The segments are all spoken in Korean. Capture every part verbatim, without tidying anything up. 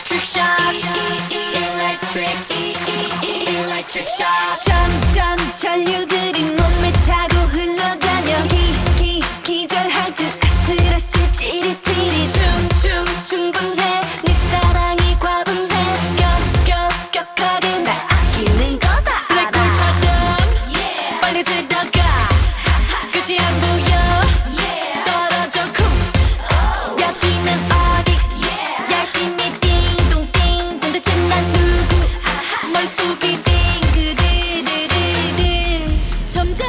electric shock. Electric, electric shock. 점점 전류들이 몸에 타고 흘러다녀. 기, 기, 기절할 듯 아슬아슬 찌릿찌릿. 충충 충분해. 네 사랑이 과분해. 격격격하게 날 아끼는 거다 알아. 블랙홀처럼 빨리 들어가. 끝이 안 보여. 떨어져 쿵. 여기는 어디 열심히 띵동띵 도대체 난 누구 머릿속이 띵그르르르르. 점점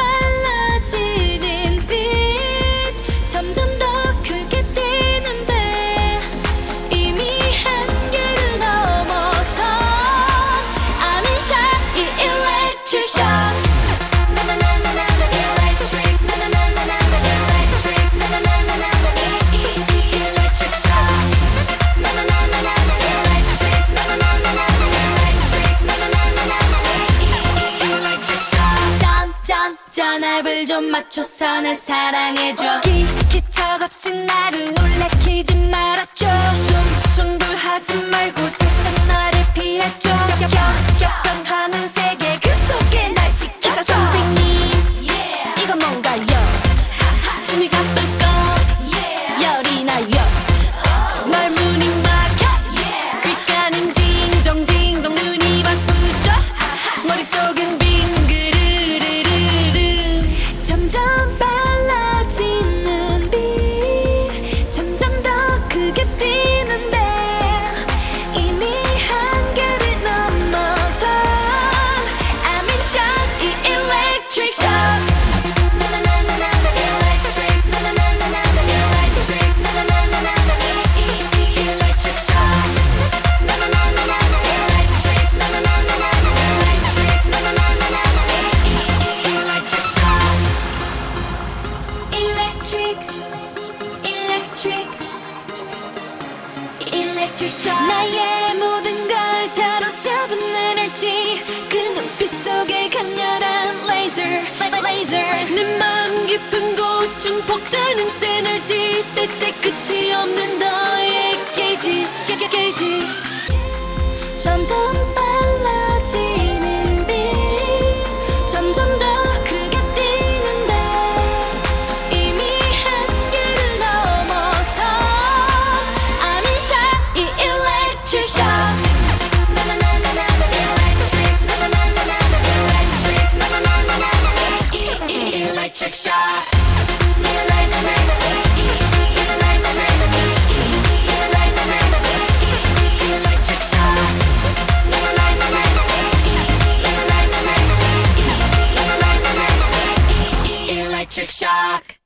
빨라지는 빛. 점점 더 크게 뛰는데 이미 한계를 넘어서 I'm in shock. 이 electric shock. 나나나나나 electric. 나나나나나 electric. 나나나나나 electric shock. 나나나나나 electric. 나나나나나 electric. 나나나나나 electric shock. 짠짠 짠압을 좀 맞춰서 날 사랑해줘. 기, 기척 없이 나를 놀래키지 말아줘. 중충돌하지 말고 살짝 나를 피해줘. 격격격변하는 세계 그 속에 날 의사 지켜줘. 선생님 이건 뭔가요? 숨이 가쁘고 열이 나요. 말문이 막혀 귓가는 징정징동 눈이 바쁘셔 머릿속은 빙그르르르르. 점점 빨라지는 빛. 점점 더 크게 뛰는데 이미 한계를 넘어서 I'm in shock. 이 electric shock. 나나나나나 electric. 나나나나나 electric. 나나나나나 electric shock. 나나나나나 electric. 나나나나나 electric. 나나나나나 electric shock. Electric, electric, electric shock. 나의 모든 걸 사로잡은 에너지. 그 눈빛 속에 강렬한 laser, laser. 내 마음 깊은 곳 증폭되는 에너지. 대체 끝이 없는 너의 게이지. 게- 게- 게이지. 점점 빨라지는 빛. 점점 더 크게 뛰는데 이미 한계를 넘어서 I'm in shock. 이 electric shock. 나나나나나 electric. 나나나나나 electric. 나나나나나 electric shock. Electric, electric, electric, electric shock. Electric, electric, electric, electric shock.